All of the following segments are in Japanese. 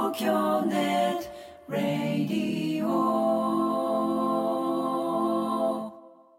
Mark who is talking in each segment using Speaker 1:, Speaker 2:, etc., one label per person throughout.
Speaker 1: 京ネットラディオ。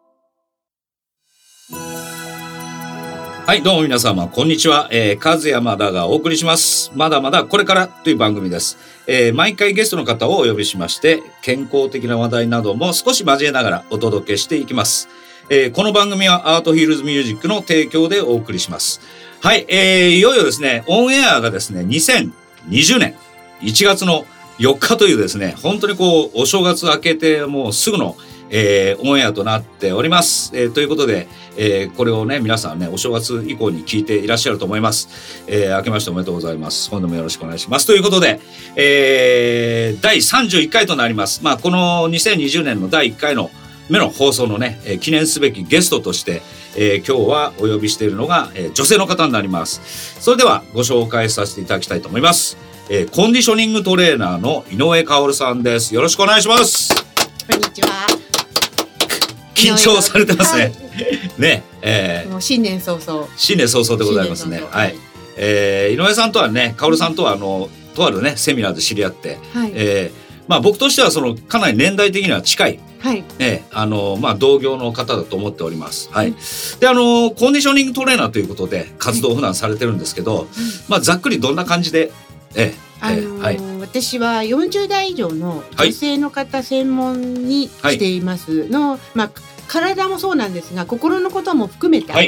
Speaker 2: はい、どうも皆様こんにちは、和山田がお送りします。まだまだこれからという番組です。毎回ゲストの方をお呼びしまして健康的な話題なども少し交えながらお届けしていきます。この番組はアートヒルズミュージックの提供でお送りします。はい、いよいよですね、オンエアがですね2020年1月の4日というですね、本当にお正月明けてもうすぐのオンエアとなっております。ということで、これをね皆さんねお正月以降に聞いていらっしゃると思います。明けましておめでとうございます。本年もよろしくお願いします。ということで、第31回となります。この2020年の第1回の目の放送のね、記念すべきゲストとして、今日はお呼びしているのが、女性の方になります。それではご紹介させていただきたいと思います。コンディショニングトレーナーの井上薫さんです。よろしくお願いします。
Speaker 3: こんにちは。
Speaker 2: 緊張されてますね。ね、
Speaker 3: もう新年早々
Speaker 2: でございますね。はい。井上さんとはね、薫さんとはとあるねセミナーで知り合って、はい、僕としてはかなり年代的には近い、はい、同業の方だと思っております。はい。でコンディショニングトレーナーということで活動を普段されてるんですけど、ざっくりどんな感じで、
Speaker 3: はい、私は40代以上の女性の方専門にしていますの、体もそうなんですが心のことも含めた、はい、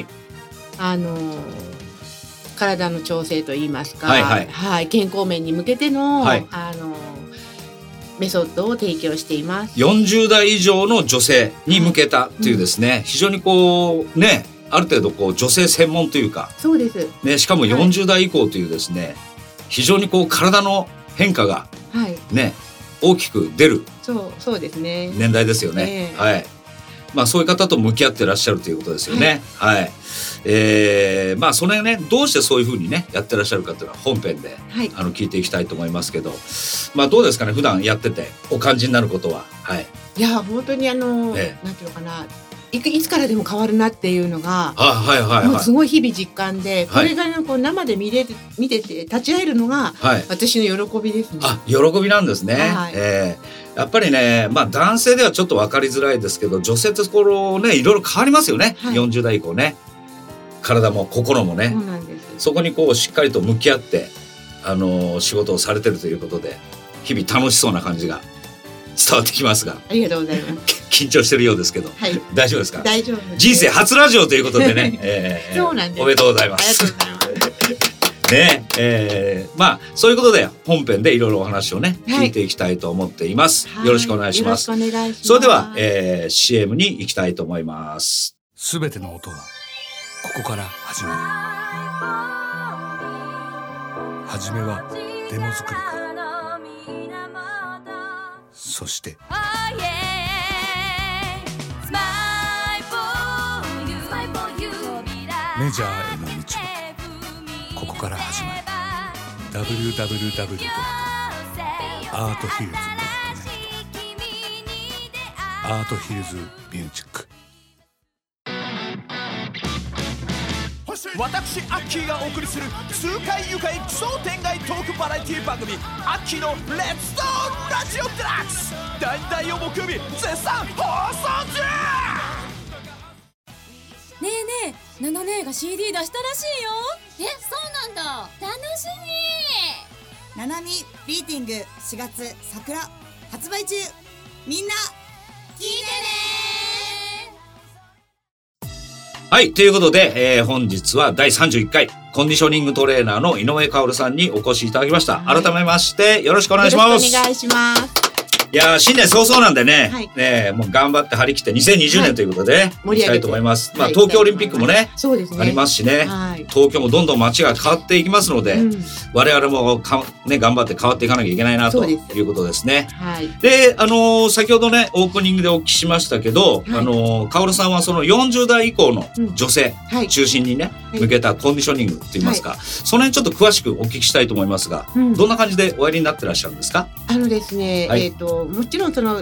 Speaker 3: 体の調整といいますか、健康面に向けての、メソッドを提供しています。
Speaker 2: 40代以上の女性に向けたというですね、非常にある程度女性専門というか、
Speaker 3: そうです、
Speaker 2: ね、しかも40代以降というですね、非常に体の変化が、大きく出る
Speaker 3: そうですね、
Speaker 2: 年代ですよね。はい。そういう方と向き合ってらっしゃるということですよね。はい。それね、どうしてそういうふうにねやってらっしゃるかというのは本編で、聞いていきたいと思いますけど、どうですかね、普段やっててお感じになることは。はい。
Speaker 3: いや本当になんていうのかな、いつからでも変わるなっていうのが、もうすごい日々実感で、これが生で見てて立ち会えるのが私の喜びですね。
Speaker 2: 喜びなんですね。やっぱりね、男性ではちょっと分かりづらいですけど、女性っていろいろ変わりますよね。40代以降ね、体も心もね。
Speaker 3: そうなんです。
Speaker 2: そこにしっかりと向き合って仕事をされてるということで、日々楽しそうな感じが伝わってきますが、
Speaker 3: ありがとうございます。
Speaker 2: 緊張してるようですけど、大丈夫ですか？
Speaker 3: 大丈夫です。
Speaker 2: 人生初ラジオということでね、
Speaker 3: そうなんです。
Speaker 2: おめでとうございます。ありがとうございますね。そういうことで本編でいろいろお話をね、聞いていきたいと思っています。よろしくお願いします。
Speaker 3: よろしくお願いします。
Speaker 2: それでは、CM に行きたいと思います。
Speaker 4: すべての音はここから始まる。はじめはデモ作りから、そしてメジャーへの道はここから始まる。 www.arthillsmusic.net アートヒルズミュージック。
Speaker 5: 私アッキーがお送りする痛快愉快奇想天外トークバラエティ番組アッキーのレッツトーラジオデラックス、第2第4木曜日絶賛放送中。
Speaker 6: ねえねえ、ナナ姉が CD 出したらしいよ。そうなんだ、楽しみ。
Speaker 7: ナナミビーティング4月桜発売中、みんな聞いてね。
Speaker 2: はい、ということで、本日は第31回コンディショニングトレーナーの井上薫さんにお越しいただきました。改めましてよろしくお願いします。
Speaker 3: よろしくお願いします。
Speaker 2: いや新年早々なんでね、もう頑張って張り切って2020年ということで、いきたいと思います。東京オリンピックもね、ありますしね、東京もどんどん街が変わっていきますので、我々も頑張って変わっていかなきゃいけないなということですね。で、先ほどねオープニングでお聞きしましたけど、薫さんはその40代以降の女性中心にね、向けたコンディショニングといいますか、その辺ちょっと詳しくお聞きしたいと思いますが、どんな感じでおやりになってらっしゃるんですか？
Speaker 3: ですね、もちろん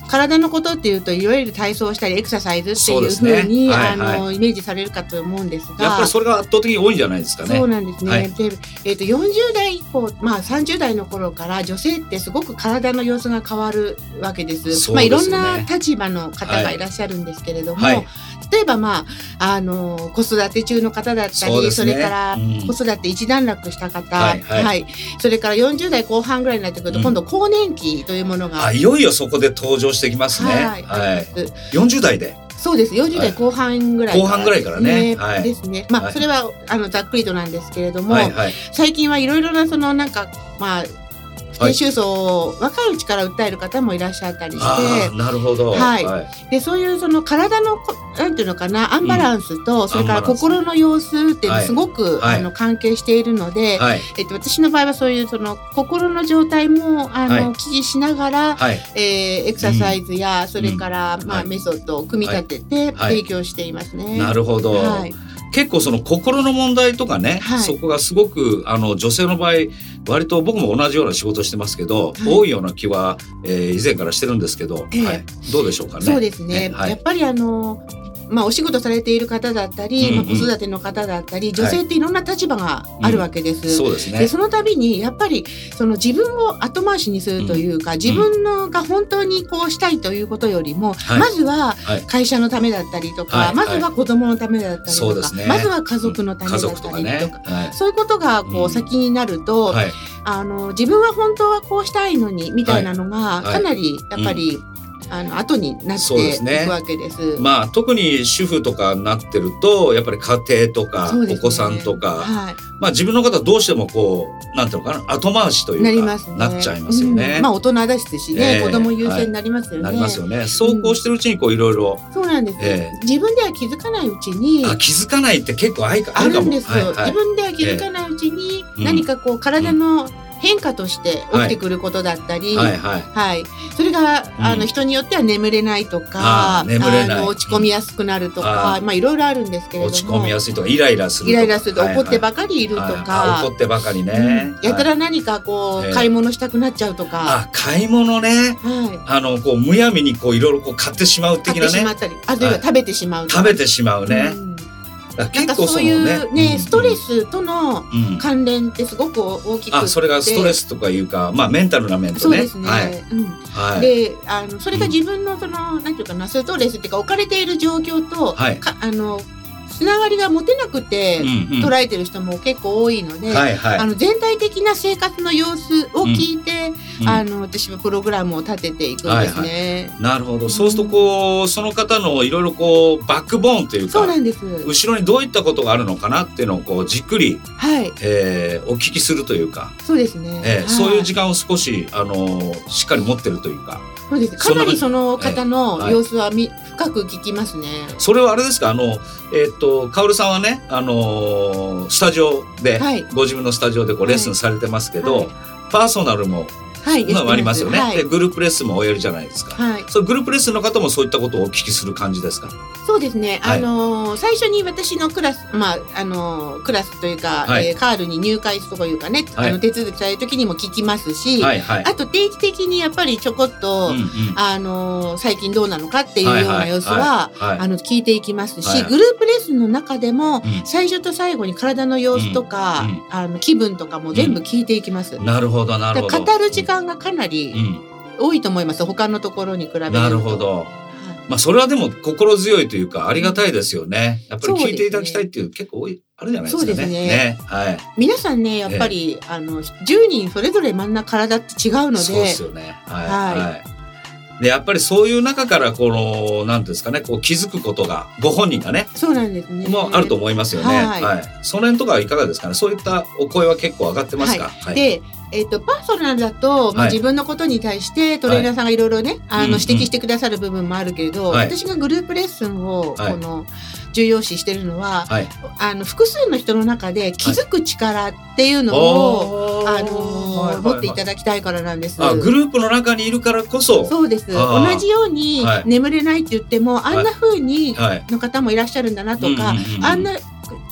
Speaker 3: 体のことっていうといわゆる体操したりエクササイズっていう風に、イメージされるかと思うんですが、
Speaker 2: やっぱりそれが圧倒的に多いんじゃないですかね。
Speaker 3: そうなんですね。で、40代以降、30代の頃から女性ってすごく体の様子が変わるわけです。いろんな立場の方がいらっしゃるんですけれども、例えば子育て中の方だったり、それから子育て一段落した方、それから40代後半ぐらいになってくると、今度更年期というものが、
Speaker 2: いよいよそこで登場してきますね。40代で。
Speaker 3: そうです。40代後半ぐらい
Speaker 2: 後半ぐらいからね。
Speaker 3: ですね。それはざっくりとなんですけれども、最近はいろいろな低周層を若いうちから訴える方もいらっしゃったりして、
Speaker 2: なるほど。
Speaker 3: でそういうその体のなんていうのかな、アンバランスと、それから心の様子ってすごく関係しているので、私の場合はそういうその心の状態もお聞きしながら、エクササイズやそれからメソッドを組み立てて提供していますね。
Speaker 2: なるほど。結構その心の問題とかね、そこがすごく女性の場合割と僕も同じような仕事してますけど、多いような気は、以前からしてるんですけど、どうでしょうかね。
Speaker 3: そうですね。やっぱりお仕事されている方だったり、子育ての方だったり、女性っていろんな立場があるわけです。
Speaker 2: そうですね。
Speaker 3: でその度にやっぱりその自分を後回しにするというか、自分が本当にこうしたいということよりも、まずは会社のためだったりとか、まずは子供のためだったりとか、まずは家族のためだったりとか、そういうことがこう先になると、自分は本当はこうしたいのにみたいなのがかなりやっぱり後になっていくわけです。
Speaker 2: 特に主婦とかになってるとやっぱり家庭とか、お子さんとか、自分の方はどうしてもこうなんていうのかな、後回しというかなっちゃいますよね。
Speaker 3: 大人ですしね、子供優先になりますよね。
Speaker 2: なりますよね。そうこうしてるうちにこういろいろ。
Speaker 3: そうなんです。自分では気づかないうちに。
Speaker 2: 気づかないって結構あるかも。
Speaker 3: あるんです。自分では気づかないうちに何かこう体の変化として起きてくることだったり、それが人によっては眠れないとか、落ち込みやすくなるとか、いろいろあるんですけれども、
Speaker 2: 落ち込みやすいとかイライラすると
Speaker 3: 怒ってばかりいるとか、
Speaker 2: 怒ってばかりね、
Speaker 3: やたら何かこう買い物したくなっちゃうとか、
Speaker 2: 買い物ね、こうむやみにこういろいろこう買ってしまう的なね、
Speaker 3: 買ってしまったり、あるいは食べてしまう
Speaker 2: ね。
Speaker 3: なんかそういうね、ストレスとの関連ってすごく大きくて、
Speaker 2: それがストレスとかいうか、メンタルな面とね。
Speaker 3: そうですね。で、それが自分のそのなんていうかな、ストレスっていうか置かれている状況とつながりが持てなくて捉えてる人も結構多いので、全体的な生活の様子を聞いて、私はプログラムを立てていくんですね。
Speaker 2: なるほど。そうするとこうその方のいろいろこうバックボーンというか、
Speaker 3: そうなんです。
Speaker 2: 後ろにどういったことがあるのかなっていうのをこうじっくり、お聞きするというか、
Speaker 3: そうですね。
Speaker 2: そういう時間を少ししっかり持ってるというか。
Speaker 3: そうです。かなりその方の様子は深く聞きますね。
Speaker 2: それはあれですか、カオルさんはね、スタジオで、ご自分のスタジオでこうレッスンされてますけど、パーソナルもありますよね。でグループレッスンもおやりじゃないですか。そのグループレッスンの方もそういったことをお聞きする感じですか。
Speaker 3: そうですね。最初に私のクラス、クラスというか、カールに入会というかね、手続きされる時にも聞きますし、あと定期的にやっぱりちょこっと、最近どうなのかっていうような様子は聞いていきますし、グループレッスンの中でも最初と最後に体の様子とか、気分とかも全部聞いていきます。
Speaker 2: なるほどなるほど。
Speaker 3: 語る時間がかなり多いと思います。他のところに比べると。
Speaker 2: なるほど。それはでも心強いというかありがたいですよね。やっぱり聞いていただきたいっていう結構多いあるじゃないですかね。
Speaker 3: そうですね。皆さんね、やっぱり10人それぞれ真ん中体って違うので。
Speaker 2: そうですよね。でやっぱりそういう中からこのなんですかね、こう気づくことがご本人がね、
Speaker 3: そうなんですね。
Speaker 2: もあると思いますよね。その辺とかはいかがですかね。そういったお声は結構上がってますか。
Speaker 3: で。パーソナルだと、自分のことに対してトレーナーさんがいろいろね、指摘してくださる部分もあるけれど、私がグループレッスンをこの重要視してるのは、複数の人の中で気づく力っていうのを、持っていただきたいからなんです。
Speaker 2: グループの中にいるからこそ。
Speaker 3: そうです。同じように眠れないって言っても、あんな風にの方もいらっしゃるんだなとか、あんな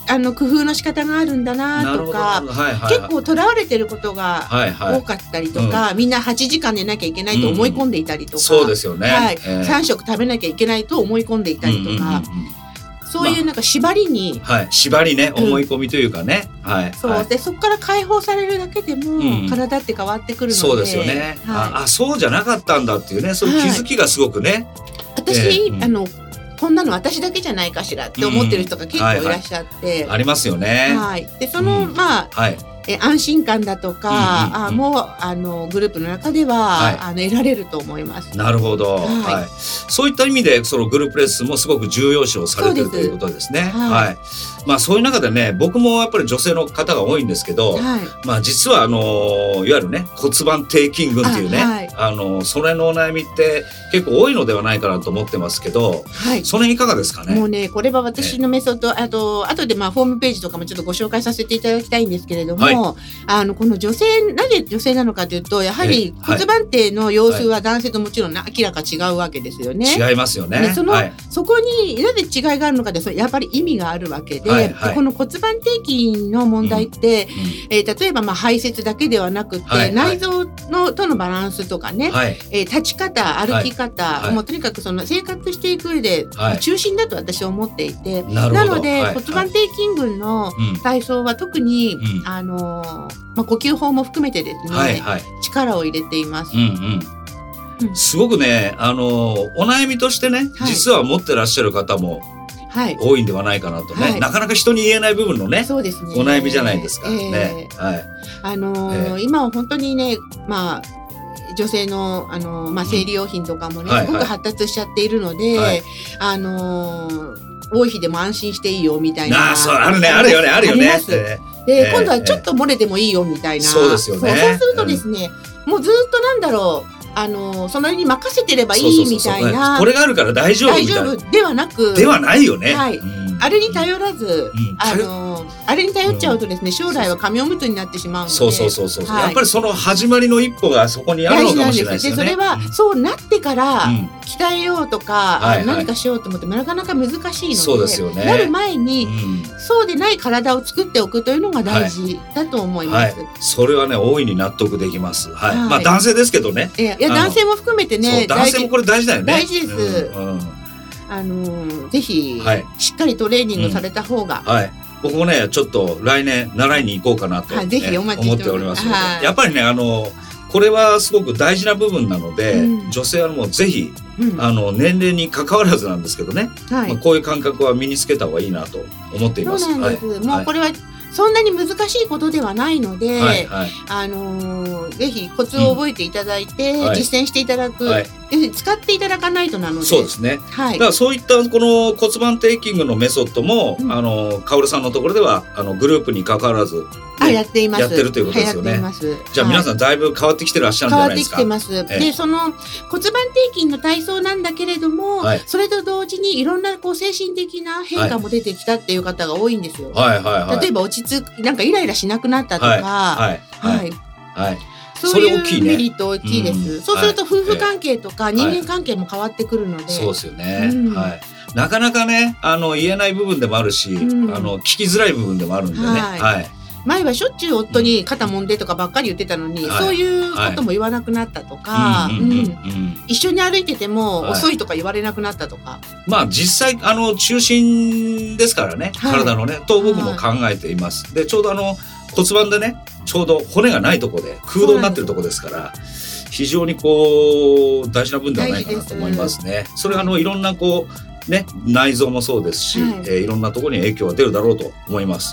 Speaker 3: 工夫の仕方があるんだなとか、結構とらわれてることが多かったりとか、みんな8時間寝なきゃいけないと思い込んでいたりとか、
Speaker 2: そうですよね、
Speaker 3: 3食食べなきゃいけないと思い込んでいたりとか、そういうなんか縛りに、
Speaker 2: 縛りね、思い込みというかね、
Speaker 3: そうで、そこから解放されるだけでも、体って変わってくるので、
Speaker 2: そうですよね、そうじゃなかったんだっていうね、そういう気づきがすごくね、
Speaker 3: 私、こんなの私だけじゃないかしらって思ってる人が結構いらっしゃって、
Speaker 2: ありますよね。
Speaker 3: でその安心感だとか、もうグループの中では、得られると思います。
Speaker 2: なるほど、そういった意味でそのグループレッスンもすごく重要視をされているということですね。そういう中でね、僕もやっぱり女性の方が多いんですけど、実はいわゆるね、骨盤底筋群っていうね、それのお悩みって結構多いのではないかなと思ってますけど、それいかがですかね。
Speaker 3: もうね、これは私のメソッド、後でホームページとかもちょっとご紹介させていただきたいんですけれども、この女性、なぜ女性なのかというと、やはり骨盤底の様子は男性ともちろん明らか違うわけですよね。
Speaker 2: 違いますよね。
Speaker 3: そこになぜ違いがあるのかで、やっぱり意味があるわけで、この骨盤底筋の問題って、例えば排泄だけではなくて、内臓とのバランスとかね、立ち方、歩き方、もうとにかくその生活していく上で中心だと私は思っていて、なので骨盤底筋群の体操は特に、呼吸法も含めてですね、力を入れています。
Speaker 2: すごくね、お悩みとしてね、実は持ってらっしゃる方も多いんではないかなとね、なかなか人に言えない部分のね、お悩みじゃないですかね。
Speaker 3: 今は本当にね、女性の生理用品とかもね、すごく発達しちゃっているので、多い日でも安心していいよみたいな、
Speaker 2: あるよね。
Speaker 3: で、今度はちょっと漏れてもいいよみたいな。
Speaker 2: そうですよね。
Speaker 3: そうするとですね、もうずっとなんだろう、そのに任せてればいいみたいな。
Speaker 2: これがあるから大丈夫みたいな。
Speaker 3: ではなく。
Speaker 2: ではないよね。
Speaker 3: あれに頼らず、あれに頼っちゃうとですね、将来は紙おむつになってしまうので。
Speaker 2: そう。やっぱりその始まりの一歩がそこにあるのかもしれないですよね。
Speaker 3: それは、そうなってから、鍛えようとか、何かしようと思ってもなかなか難しいので、なる前に、そうでない体を作っておくというのが大事だと思います。
Speaker 2: それはね、大いに納得できます。男性ですけどね。
Speaker 3: いや、男性も含めてね、
Speaker 2: 男性もこれ大事だよね。
Speaker 3: 大事です。ぜひ、しっかりトレーニングされた方が。
Speaker 2: 僕もね、ちょっと来年習いに行こうかなと思っておりますので、やっぱりね、これはすごく大事な部分なので、女性はもうぜひ、年齢に関わらずなんですけどね、こういう感覚は身につけた方がいいなと思っています。
Speaker 3: そうなんです。もうこれはそんなに難しいことではないので、ぜひコツを覚えていただいて、実践していただく、使っていただかないとなので。
Speaker 2: そうですね。だからそういったこの骨盤底筋群のメソッドも、カオルさんのところではグループに関わらず
Speaker 3: やっています。
Speaker 2: やってるということですよね。じゃあ皆さんだいぶ変わってきてらっしゃるんじゃないですか。
Speaker 3: 変わってきてます。で、その骨盤底筋の体操なんだけれども、それと同時にいろんな精神的な変化も出てきたっていう方が多いんですよ。例えばなんかイライラしなくなったとか、そういうメリット大きいです。そうすると夫婦関係とか人間関係も変わってくるので。
Speaker 2: そうですよね。なかなかね、言えない部分でもあるし、聞きづらい部分でもあるんでね。
Speaker 3: 前はしょっちゅう夫に肩もんでとかばっかり言ってたのに、そういうことも言わなくなったとか、一緒に歩いてても遅いとか言われなくなったとか。
Speaker 2: 実際中心ですからね、体のね、と僕も考えています。で、ちょうど骨盤でね、ちょうど骨がないとこで空洞になってるとこですから、非常に大事な部分ではないかなと思いますね。それはいろんなね、内臓もそうですし、いろんなところに影響が出るだろうと思います。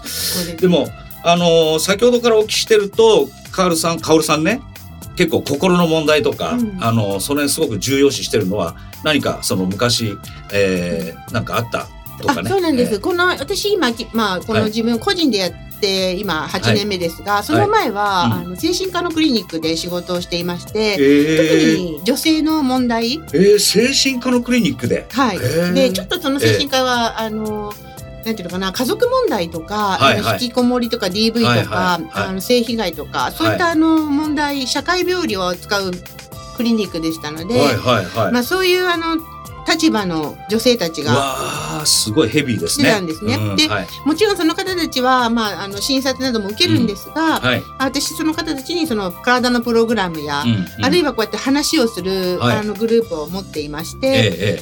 Speaker 2: でも先ほどからお聞きしてると、カオルさんね、結構心の問題とか、その辺すごく重要視してるのは、何かその昔、なんかあったとかね。
Speaker 3: そうなんです。私今、この自分個人でやって今8年目ですが、その前は、精神科のクリニックで仕事をしていまして、特に女性の問題。
Speaker 2: 精神科のクリニックで。
Speaker 3: で、ちょっとその精神科はなんていうのかな、家族問題とか、引きこもりとか DV とか、性被害とか、そういった問題、社会病理を扱うクリニックでしたので、そういう立場の女性たちが
Speaker 2: わーすごいヘビーですね。
Speaker 3: 出たんですね。で、もちろんその方たちは、診察なども受けるんですが、私その方たちにその体のプログラムや、あるいはこうやって話をする、グループを持っていまして、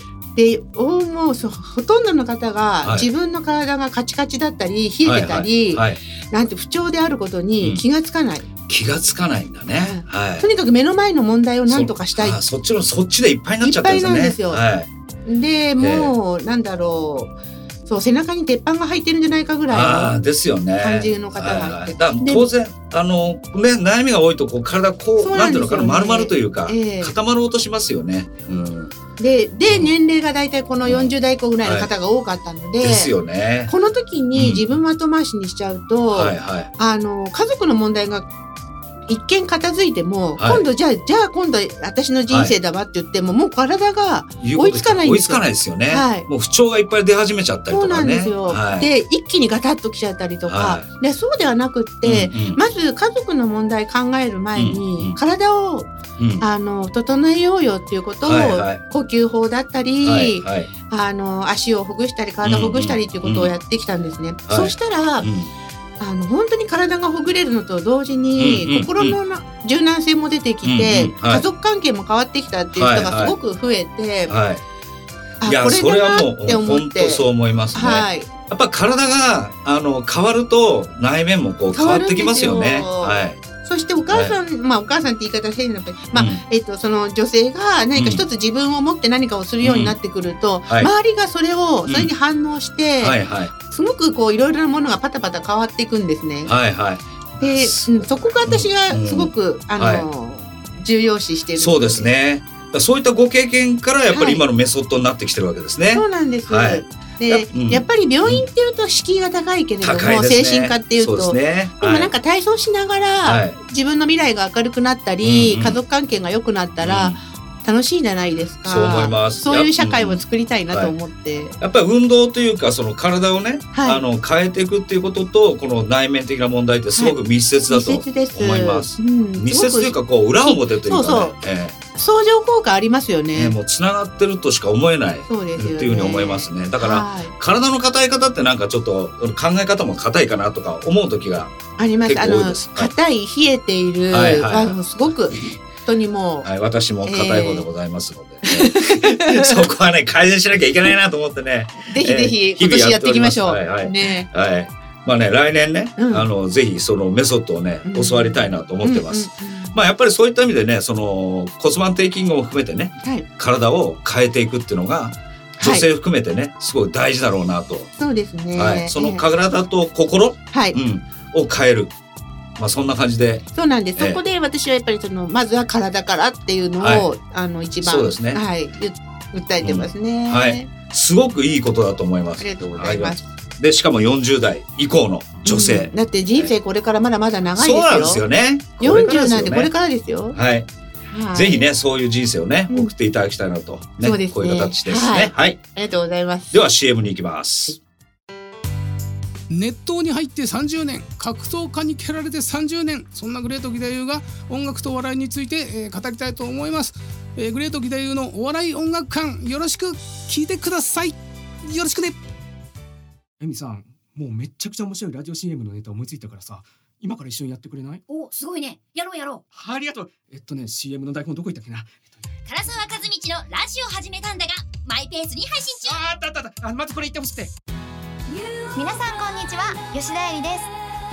Speaker 3: でもうほとんどの方が自分の体がカチカチだったり冷えてたり、なんて不調であることに気がつかない。
Speaker 2: 気がつかないんだね。
Speaker 3: とにかく目の前の問題を何とかしたい。
Speaker 2: そっちでいっぱいになっちゃったんですね。
Speaker 3: いっぱいなんですよ。でもうなんだろう、そう背中に鉄板が入ってるんじゃないかぐらいの
Speaker 2: ですよね。
Speaker 3: 感じの方がいて、
Speaker 2: 当然悩みが多いとこう体なんていうのかな、丸々というか、固まろうとしますよね。
Speaker 3: で年齢がだいたいこの40代以降ぐらいの方が多かったので、
Speaker 2: ですよね。
Speaker 3: この時に自分後回しにしちゃうと、家族の問題が一見片付いても、今度じゃあ今度私の人生だわって言っても、もう体が追いつかないんですよ。
Speaker 2: 追いつかないですよね。もう不調がいっぱい出始めちゃったりとかね。
Speaker 3: そうなんですよ。で一気にガタッときちゃったりとか、でそうではなくって、まず家族の問題考える前に、体を整えようよっていうことを、呼吸法だったり、足をほぐしたり体をほぐしたりっていうことをやってきたんですね。そうしたら本当に体がほぐれるのと同時に、心の柔軟性も出てきて、家族関係も変わってきたっていう人がすごく増えて、
Speaker 2: いやそれはもう本当そう思いますね。やっぱ体が変わると内面もこう変わってきますよね。
Speaker 3: そしてお母さん、お母さんって言い方変だけど、その女性が何か一つ自分を持って何かをするようになってくると、周りがそれに反応して、すごくこういろいろなものがパタパタ変わっていくんですね。で、そこが私がすごく重要視している。
Speaker 2: そうですね。そういったご経験からやっぱり今のメソッドになってきてるわけですね。
Speaker 3: そうなんです。で、やっぱり病院っていうと敷居が高いけれども、精神科っていうと、でもなんか体操しながら自分の未来が明るくなったり、家族関係が良くなったら楽しいじゃないですか。
Speaker 2: そう思います。
Speaker 3: そういう社会を作りたいなと思って、
Speaker 2: やっぱり運動というかその体をね、変えていくっていうこととこの内面的な問題ってすごく密接だと思います。密接というかこう裏表というかね。
Speaker 3: 相乗効果ありますよね。
Speaker 2: もうつながってるとしか思えないっていうふうに思いますね。だから体の硬い方ってなんかちょっと考え方も硬いかなとか思う時が
Speaker 3: あります。硬い冷えているすごく本当にもう
Speaker 2: 私も硬い方でございますので、そこはね改善しなきゃいけないなと思ってね。
Speaker 3: ぜひぜひ今年やっていきましょう。ね。
Speaker 2: 来年ねぜひそのメソッドをね教わりたいなと思ってます。やっぱりそういった意味でねその骨盤底筋も含めてね、体を変えていくっていうのが女性含めてねすごい大事だろうなと。
Speaker 3: そうですね。
Speaker 2: その体と心を変える。そんな感じで。
Speaker 3: そうなんです。そこで私はやっぱりまずは体からっていうのを一番訴えてますね。
Speaker 2: すごくいいことだと思います。
Speaker 3: ありがとうございます。
Speaker 2: でしかも40代以降の女性、
Speaker 3: だって人生これからまだまだ長いですよ。
Speaker 2: そうなんですよね。
Speaker 3: 40なんでこれからですよ。
Speaker 2: ぜひねそういう人生をね送っていただきたいなとね、こういう形ですね。あ
Speaker 3: りがとうございます。
Speaker 2: では CM に行きます。
Speaker 8: 熱湯に入って30年、格闘家に蹴られて30年、そんなグレート義太夫が音楽と笑いについて、語りたいと思います。グレート義太夫のお笑い音楽館、よろしく聞いてください。よろしくね。エミさん、もうめっちゃくちゃ面白いラジオ CM のネタ思いついたからさ、今から一緒にやってくれない？
Speaker 9: お、すごいね。やろう。
Speaker 8: ありがとう。CM の台本どこ行ったっけな。
Speaker 9: 唐沢和道のラジオ始めたんだがマイペースに配信中。
Speaker 8: まずこれ言ってほしくて。
Speaker 10: 皆さんこんにちは、吉田絵里です。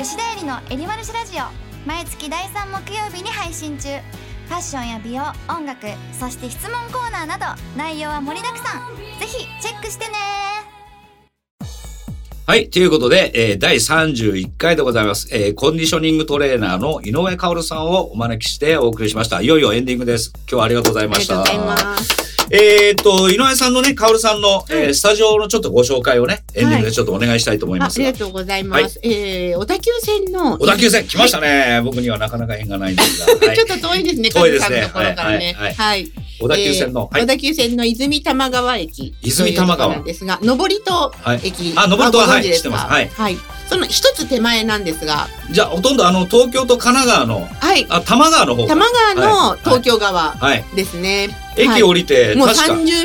Speaker 10: 吉田絵里のエリマルシラジオ、毎月第3木曜日に配信中。ファッションや美容、音楽、そして質問コーナーなど内容は盛りだくさん。ぜひチェックしてね。
Speaker 2: はい。ということで、第31回でございます。コンディショニングトレーナーの井上薫さんをお招きしてお送りしました。いよいよエンディングです。今日はありがとうございました。
Speaker 3: ありがとうございます。
Speaker 2: 井上さんのね、薫さんの、スタジオのちょっとご紹介をね、エンディングでちょっとお願いしたいと思います。
Speaker 3: ありがとうございます。小田急線の。
Speaker 2: 小田急線来ましたね。僕にはなかなか縁がないんですが。
Speaker 3: ちょっと遠いですね。
Speaker 2: 遠いですね。
Speaker 3: ところからね。はい。
Speaker 2: 小田急線の。
Speaker 3: 小田急線の泉多摩川駅。
Speaker 2: 泉多摩川。
Speaker 3: ですが、登戸駅。
Speaker 2: 登戸ははい、知ってます。はい。
Speaker 3: その一つ手前なんですが。
Speaker 2: じゃあ、ほとんど東京と神奈川の。多摩川の方。
Speaker 3: 多摩川の東京側ですね。
Speaker 2: 駅降りて、
Speaker 3: もう30秒。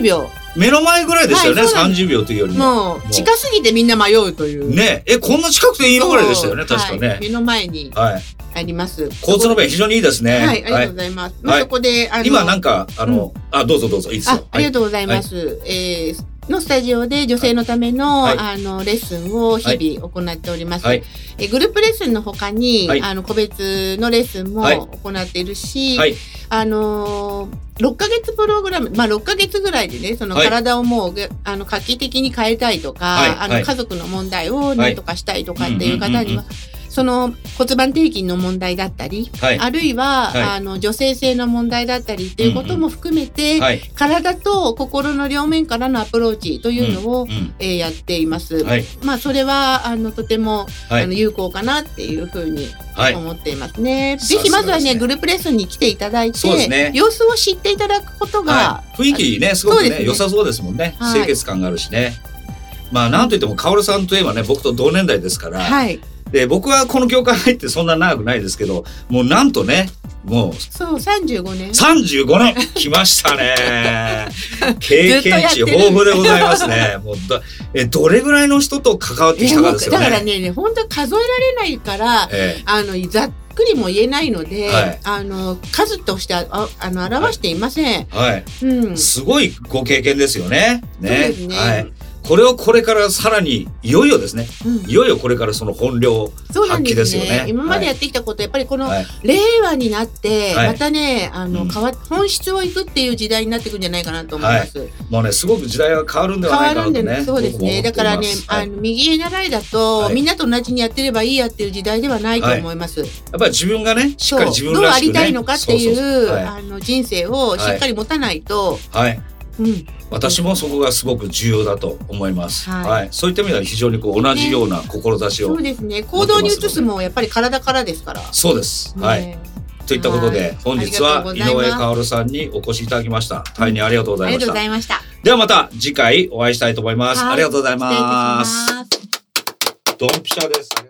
Speaker 2: 目の前ぐらいでしたよね、30秒というより
Speaker 3: もう近すぎてみんな迷うという
Speaker 2: ね。こんな近くていいのぐらいでしたよね、確かね。
Speaker 3: 目の前にあります。
Speaker 2: 交通の便非常にいいですね。
Speaker 3: はい、ありがとうございます。そこで
Speaker 2: 今なんかどうぞどうぞ、いいですよ。
Speaker 3: ありがとうございます。のスタジオで女性のためのレッスンを日々行っております。グループレッスンの他に個別のレッスンも行っているし、6ヶ月プログラム、6ヶ月ぐらいでね、その体をもう画期的に変えたいとか、家族の問題を何とかしたいとかっていう方には、その骨盤底筋の問題だったり、あるいは、女性性の問題だったりっていうことも含めて、体と心の両面からのアプローチというのを、やっています。それはとても、有効かなっていうふうに思っていますね。ぜひまずはね、グループレッスンに来ていただいて、様子を知っていただくことが、
Speaker 2: 雰囲気ね、すごくね、良さそうですもんね。清潔感があるしね。なんといってもカオルさんといえばね、僕と同年代ですから。で僕はこの業界入ってそんな長くないですけど、もうなんとね、もう
Speaker 3: そう35年
Speaker 2: 来ましたね。経験値豊富でございますね。もうどれぐらいの人と関わってきたかですよね。
Speaker 3: だからね、本当数えられないから、ざっくりも言えないので、数として表していません。
Speaker 2: すごいご経験ですよね。
Speaker 3: そうですね。
Speaker 2: これをこれからさらにいよいよですね、いよいよこれからその本領発揮ですよね。
Speaker 3: 今までやってきたこと、やっぱりこの令和になってまたね、本質をいくっていう時代になっていくんじゃないかなと思います。
Speaker 2: もうね、すごく時代が変わるんではないかなとね。
Speaker 3: そうですね。だからね、右へ習いだと、みんなと同じにやってればいいやっていう時代ではないと思います。
Speaker 2: やっぱり自分がね、しっかり自分らしくね、
Speaker 3: どうありたいのかっていう人生をしっかり持たないと。
Speaker 2: 私もそこがすごく重要だと思います。そういった意味では非常に同じような志を、
Speaker 3: そうですね。行動に移すもやっぱり体からですから。
Speaker 2: そうです。といったことで、本日は井上薫さんにお越しいただきました。大変にありがとうございました。
Speaker 3: ありがとうございました。
Speaker 2: ではまた次回お会いしたいと思います。ありがとうございます。ドンピシャです。